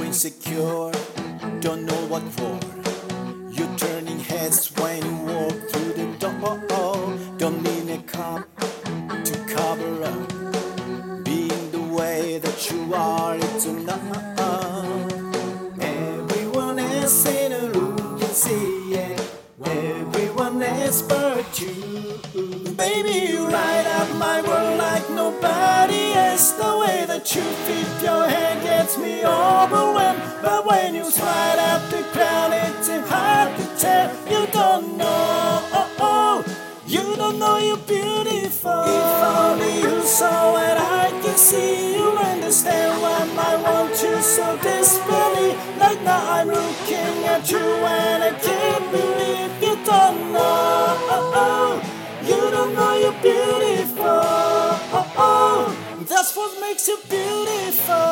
insecure, don't know what for. You're turning heads when you walk through the door. Don't need a cup to cover up. Being the way that you are, it's enough. Everyone else in a room can see it. Everyone else but you. Baby, you light up my world like nobody else. The way that you flip your hair gets me overwhelmed. But when you slide up the crowd, it's hard to tell. You don't know, you don't know you're beautiful. If only you saw it, I can see you understand why I want you so desperately. Like now I'm looking at you and I can't believe you don't know. You don't know you're beautiful. That's what makes you beautiful.